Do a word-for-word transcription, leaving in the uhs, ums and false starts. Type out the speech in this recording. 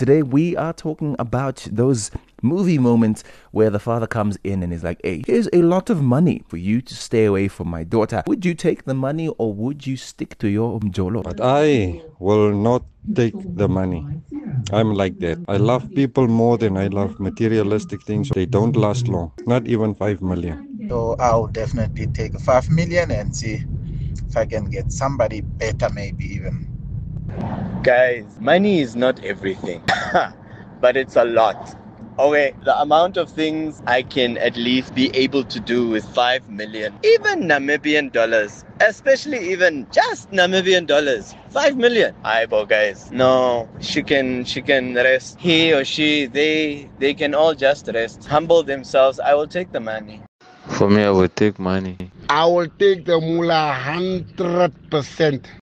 Today we are talking about those movie moments where the father comes in and is like, hey, here's a lot of money for you to stay away from my daughter. Would you take the money or would you stick to your umjolo? But I will not take the money. I'm like that. I love people more than I love materialistic things. They don't last long, not even five million. So I'll definitely take five million and see if I can get somebody better, maybe even. Guys, money is not everything, but it's a lot. Okay, the amount of things I can at least be able to do with five million, even Namibian dollars, especially even just Namibian dollars, five million. Aibo guys, no, she can, she can rest. He or she, they, they can all just rest, humble themselves. I will take the money. For me, I would take money. I will take the mullah one hundred percent.